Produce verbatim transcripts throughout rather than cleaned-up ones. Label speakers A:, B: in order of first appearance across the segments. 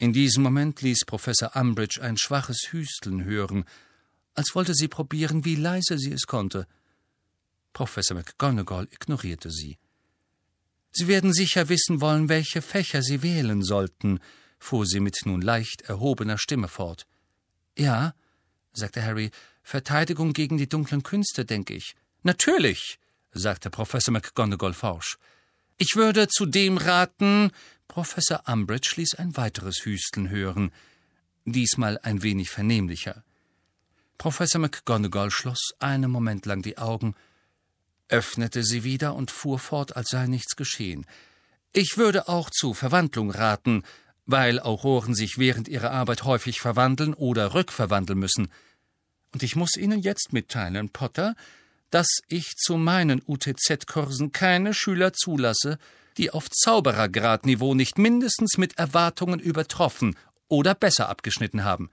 A: In diesem Moment ließ Professor Umbridge ein schwaches Hüsteln hören, als wollte sie probieren, wie leise sie es konnte. Professor McGonagall ignorierte sie. »Sie werden sicher wissen wollen, welche Fächer Sie wählen sollten«, fuhr sie mit nun leicht erhobener Stimme fort. »Ja«, sagte Harry, »Verteidigung gegen die dunklen Künste, denke ich.« »Natürlich«, sagte Professor McGonagall forsch. »Ich würde zudem raten...« Professor Umbridge ließ ein weiteres Hüsteln hören, diesmal ein wenig vernehmlicher. Professor McGonagall schloss einen Moment lang die Augen, öffnete sie wieder und fuhr fort, als sei nichts geschehen. »Ich würde auch zu Verwandlung raten, weil Auroren sich während ihrer Arbeit häufig verwandeln oder rückverwandeln müssen. Und ich muss Ihnen jetzt mitteilen, Potter, dass ich zu meinen U T Z-Kursen keine Schüler zulasse, die auf Zauberergradniveau nicht mindestens mit Erwartungen übertroffen oder besser abgeschnitten haben.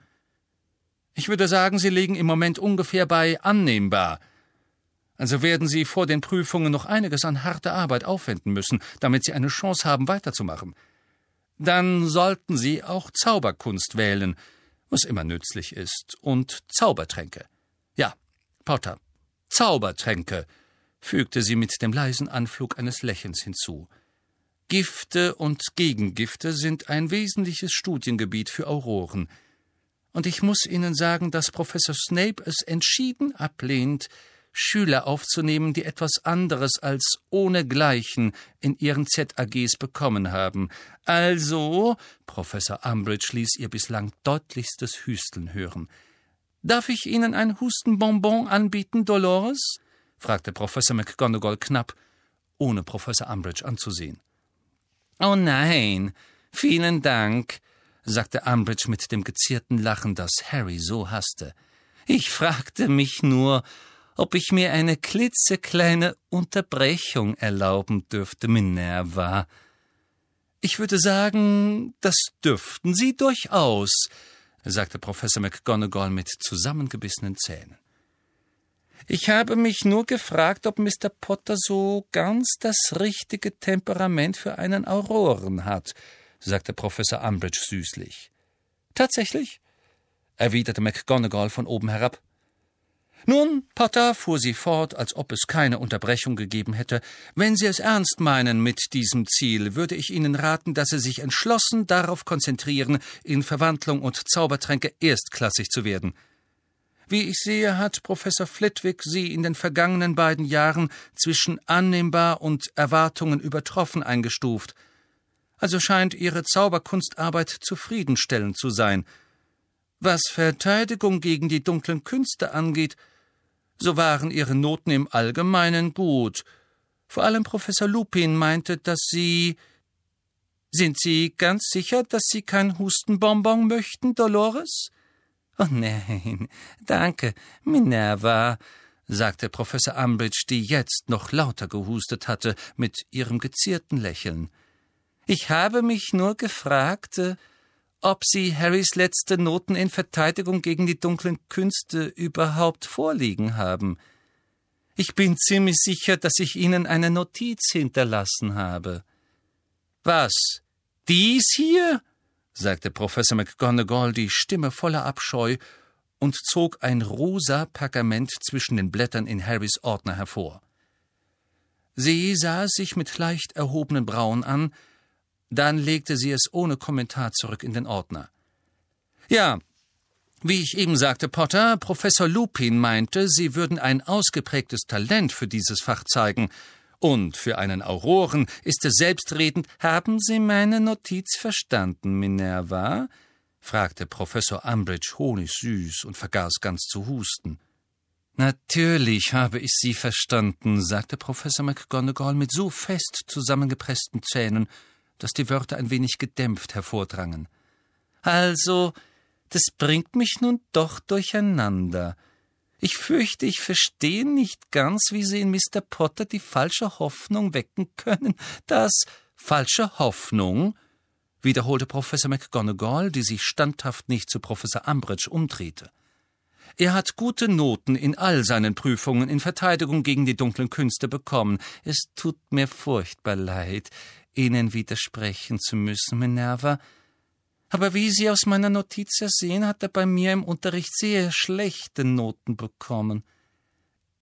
A: Ich würde sagen, Sie liegen im Moment ungefähr bei annehmbar. Also werden Sie vor den Prüfungen noch einiges an harter Arbeit aufwenden müssen, damit Sie eine Chance haben, weiterzumachen. Dann sollten Sie auch Zauberkunst wählen, was immer nützlich ist, und Zaubertränke. Ja, Potter, Zaubertränke«, fügte sie mit dem leisen Anflug eines Lächelns hinzu. »Gifte und Gegengifte sind ein wesentliches Studiengebiet für Auroren. Und ich muss Ihnen sagen, dass Professor Snape es entschieden ablehnt, Schüler aufzunehmen, die etwas anderes als ohnegleichen in ihren Z A Gs bekommen haben. Also«, Professor Umbridge ließ ihr bislang deutlichstes Hüsteln hören. »Darf ich Ihnen ein Hustenbonbon anbieten, Dolores?« fragte Professor McGonagall knapp, ohne Professor Umbridge anzusehen. »Oh nein, vielen Dank«, sagte Umbridge mit dem gezierten Lachen, das Harry so hasste. »Ich fragte mich nur, ob ich mir eine klitzekleine Unterbrechung erlauben dürfte, Minerva.« »Ich würde sagen, das dürften Sie durchaus«, sagte Professor McGonagall mit zusammengebissenen Zähnen. »Ich habe mich nur gefragt, ob Mister Potter so ganz das richtige Temperament für einen Auroren hat«, sagte Professor Umbridge süßlich. »Tatsächlich?« erwiderte McGonagall von oben herab. »Nun, Potter«, fuhr sie fort, als ob es keine Unterbrechung gegeben hätte, »wenn Sie es ernst meinen mit diesem Ziel, würde ich Ihnen raten, dass Sie sich entschlossen darauf konzentrieren, in Verwandlung und Zaubertränke erstklassig zu werden. Wie ich sehe, hat Professor Flitwick Sie in den vergangenen beiden Jahren zwischen annehmbar und Erwartungen übertroffen eingestuft. Also scheint Ihre Zauberkunstarbeit zufriedenstellend zu sein. Was Verteidigung gegen die dunklen Künste angeht, so waren Ihre Noten im Allgemeinen gut. Vor allem Professor Lupin meinte, dass Sie... Sind Sie ganz sicher, dass Sie kein Hustenbonbon möchten, Dolores?« »Oh nein, danke, Minerva«, sagte Professor Umbridge, die jetzt noch lauter gehustet hatte, mit ihrem gezierten Lächeln. »Ich habe mich nur gefragt, ob Sie Harrys letzte Noten in Verteidigung gegen die dunklen Künste überhaupt vorliegen haben. Ich bin ziemlich sicher, dass ich Ihnen eine Notiz hinterlassen habe.« »Was, dies hier?« sagte Professor McGonagall, die Stimme voller Abscheu, und zog ein rosa Pergament zwischen den Blättern in Harrys Ordner hervor. Sie sah es sich mit leicht erhobenen Brauen an, dann legte sie es ohne Kommentar zurück in den Ordner. »Ja, wie ich eben sagte, Potter, Professor Lupin meinte, Sie würden ein ausgeprägtes Talent für dieses Fach zeigen, und für einen Auroren ist es selbstredend.« »Haben Sie meine Notiz verstanden, Minerva?« fragte Professor Umbridge honigsüß und vergaß ganz zu husten. »Natürlich habe ich Sie verstanden«, sagte Professor McGonagall mit so fest zusammengepressten Zähnen, dass die Wörter ein wenig gedämpft hervordrangen. »Also, das bringt mich nun doch durcheinander. Ich fürchte, ich verstehe nicht ganz, wie Sie in Mister Potter die falsche Hoffnung wecken können, dass...« »Falsche Hoffnung?« wiederholte Professor McGonagall, die sich standhaft nicht zu Professor Umbridge umdrehte. »Er hat gute Noten in all seinen Prüfungen in Verteidigung gegen die dunklen Künste bekommen. Es tut mir furchtbar leid, Ihnen widersprechen zu müssen, Minerva. Aber wie Sie aus meiner Notiz ja sehen, hat er bei mir im Unterricht sehr schlechte Noten bekommen.